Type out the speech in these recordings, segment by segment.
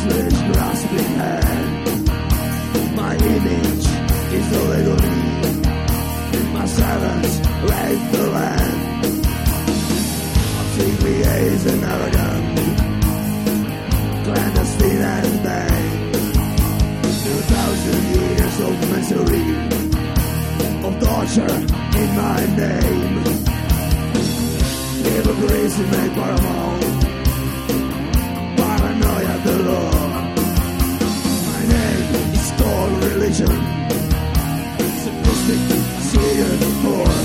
useless grasping hand. My image is the legally. My servants raise the land. CPAs and arrogant, clandestine and vain. 2,000 years of misery, of torture in my name. Hypocrisy made paramount, paranoia the law. My name is called religion, sadistic, Syrian war.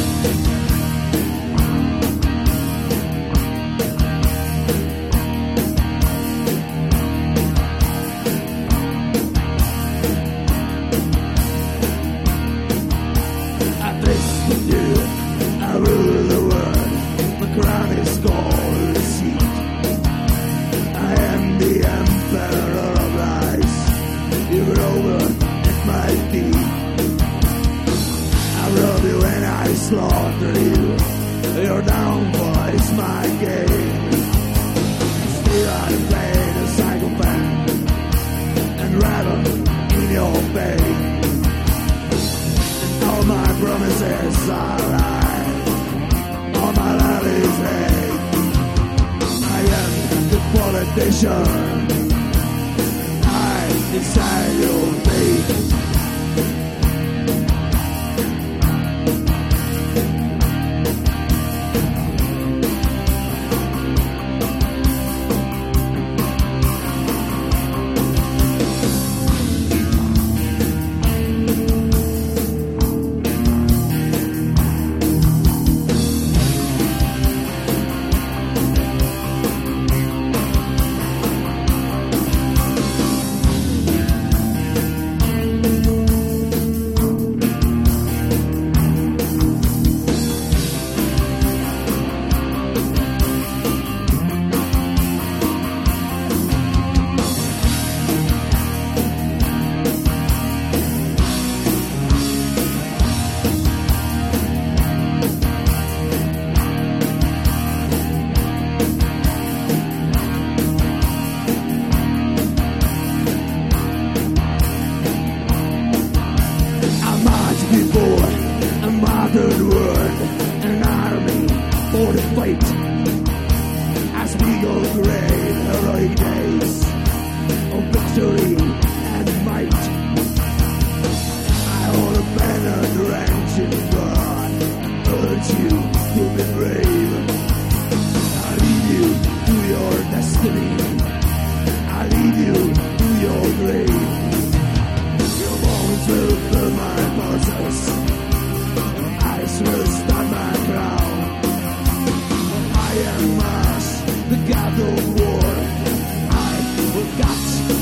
Slaughter you, your downfall is my game. Still I play the psychopath and rattle in your pain. And all my promises are lies, all my love is hate. I am the politician, I decide your fate. An army for the fight as we go great heroic days of victory and might. I hold a banner drenched in blood, urge you to be brave. I lead you to your destiny, I lead you to your grave. Your bones will fill my pulses, will stand my ground. I am Mars, the god of war. I will cut